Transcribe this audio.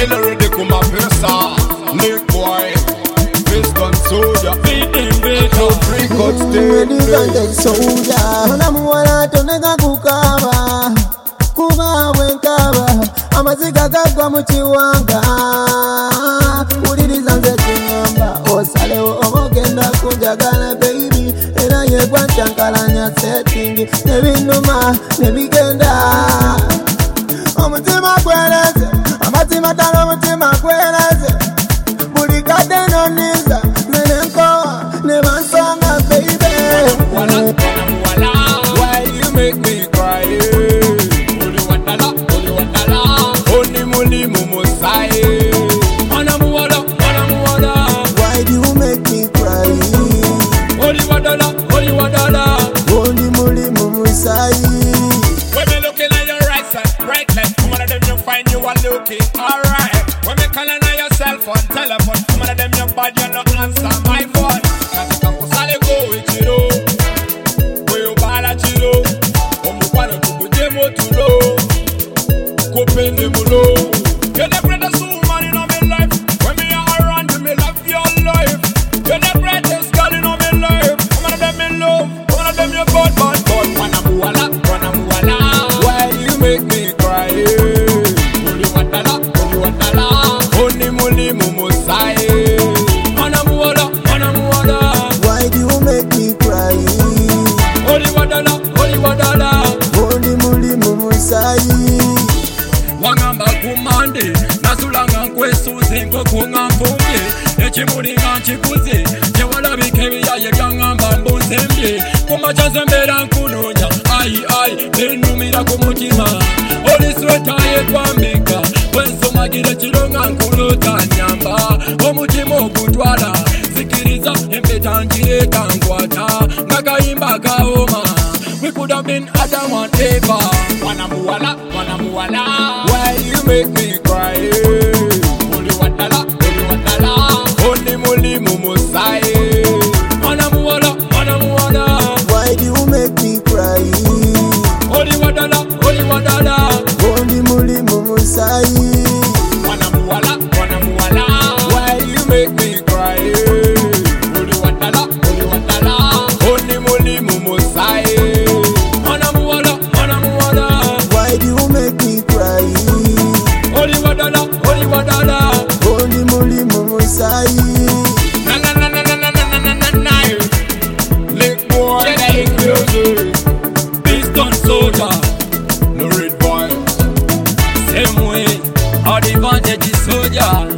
Ele ready kuma pesa. Nick boy, Piston soldier. No free cut Ready soldier. Namuwana tonega kukaba. Kuba wenkaba. Amaziga gagwa muchiwanga. Uliriza nze kunyamba. Osalewo omogenda kunjagala baby. Era yegwa ncankalanya setting. Nebinuma, nebigenda. Omutima gwereze. Amatima talo omutima gwereze. Buli kadde noniza. Nenenkoa, nebansonga baby. Why you make me cry? Why do you make me cry? Only muli mumusai. When me looking at your right side, right left, come on at them you find you are looking alright. When me calling on your cell phone, telephone, come on at them you bad you no answer my phone. Cause you can't sale go with you. Where you bad at you, wanna to put them out to low. Copen them low. You're the greatest woman in my life. When me are around you, me love your life. You're the greatest girl in my life. Come on them in love, come on them you bad. Wanna muala. Why you make me cry? Only watala. Only muli mumusai. Wanna muala. Why do you make me cry? Only watala. Only muli mumusai. Wangamba kumande nasulanga nkwesuze nkokunga mpumbye ekimulinga nkikuze tewalabika ebiyaye byangamba mbunzembye kumacaze mbeera nkunoonya ayi nenumira ku mutima oli sweta yetwambika bwensomagira ekironga nkuloota nyamba omutima ogutwala zikiriza empeta ngireeta nkwata nga kayimba kaoma. We could have been Adam and Eva. Wanna muala. Why you make me cry? Only watala. Only muli mumusai. Wanna muala. Why do you make me cry? Only watala. Only muli mumusai. Wanna muala. Why you make me cry? Only watala. Only muli mumusai. Why do you make me cry? Only watala. Only muli mumusai. Lick boy, check music. Piston soldier, no red boy. Same way, all the advantage soldier.